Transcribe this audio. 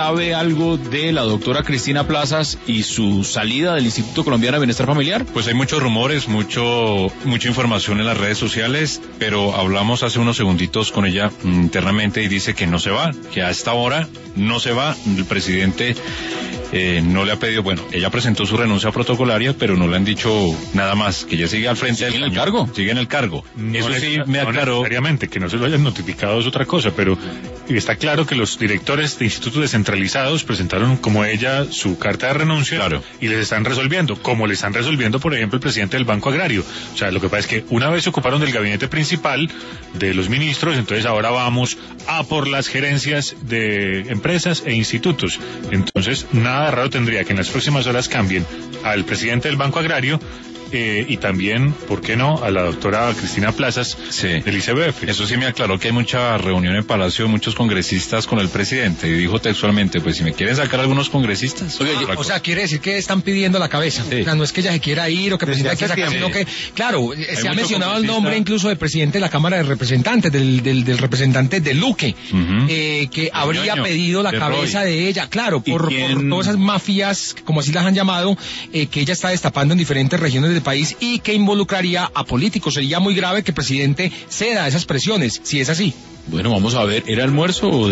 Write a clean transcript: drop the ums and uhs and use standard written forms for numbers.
sabe algo de la doctora Cristina Plazas y su salida del Instituto Colombiano de Bienestar Familiar? Pues hay muchos rumores, mucha información en las redes sociales, pero hablamos hace unos segunditos con ella internamente y dice que no se va, que a esta hora no se va. El presidente no le ha pedido, bueno, ella presentó su renuncia protocolaria, pero no le han dicho nada más, que ella sigue al frente. ¿Sigue en el cargo? Sigue en el cargo. Eso sí me No aclaró. necesariamente, que no se lo hayan notificado es otra cosa, pero está claro que los directores de institutos descentralizados presentaron como ella su carta de renuncia, claro, y les están resolviendo, como le están resolviendo, por ejemplo, el presidente del Banco Agrario. O sea, lo que pasa es que una vez se ocuparon del gabinete principal de los ministros, entonces ahora vamos a por las gerencias de empresas e institutos. Entonces, nada raro tendría que en las próximas horas cambien al presidente del Banco Agrario y también, ¿por qué no?, a la doctora Cristina Plazas, sí, del ICBF. Eso sí me aclaró que hay mucha reunión en Palacio, muchos congresistas con el presidente, y dijo textualmente, pues si me quieren sacar algunos congresistas. Oye, o sea, quiere decir que están pidiendo la cabeza. Sí. O sea, no es que ella se quiera ir o que el presidente quiera sacar, sino que, claro, se ha mencionado el nombre incluso del presidente de la Cámara de Representantes, del representante de Luque, que habría pedido la cabeza de ella, claro, por todas esas mafias, como así las han llamado, que ella está destapando en diferentes regiones del país y que involucraría a políticos. Sería muy grave que el presidente ceda a esas presiones, si es así. Bueno, vamos a ver, ¿era almuerzo o